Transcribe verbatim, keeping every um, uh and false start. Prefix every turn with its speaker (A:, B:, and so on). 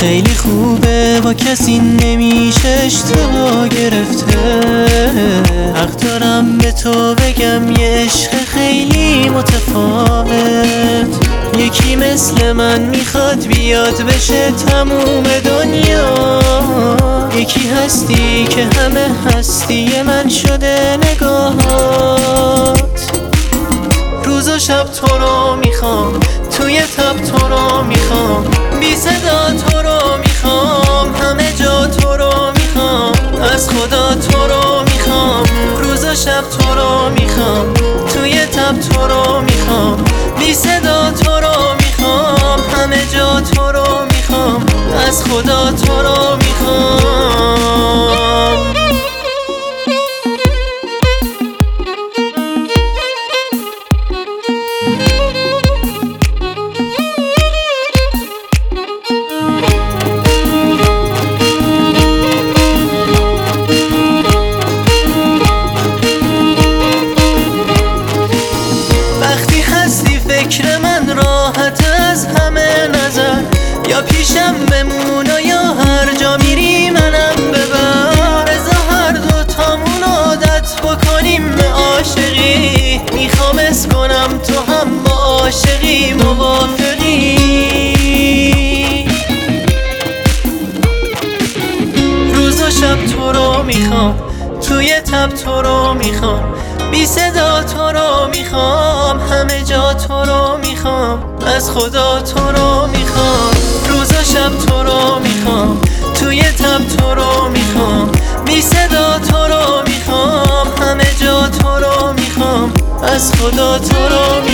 A: خیلی خوبه با کسی نمیشه اشتباه گرفته. حق دارم به تو بگم یه عشق خیلی متفاوت. یکی مثل من میخواد بیاد بشه تموم دنیا. یکی هستی که همه هستی من شده نگاهات. روز و شب تو رو میخوام، توی تب تو رو میخوام، بی صدا تو رو میخوام، همه جا تو رو میخوام، از خدا تو رو میخوام. روز و شب تو رو میخوام، توی تب تو رو میخوام، بی صدا تو رو میخوام، همه جا تو رو میخوام، از خدا تو رو میخوام. فکر من راحت از همه نظر، یا پیشم بمون و یا هر جا میری منم ببر. رضا هر دو تامون عادت بکنیم به عاشقی، میخوام اس کنم تو هم با عاشقی موافقی. روز و شب تو رو میخوام، توی تب تو رو میخوام، بی صدا تو رو میخوام، همه جا تو رو میخوام، از خدا تو رو میخوام. روز و شب تو رو میخوام، توی تب تو رو میخوام، بی صدا تو رو میخوام، همه جا تو رو میخوام، از خدا تو رو میخوام.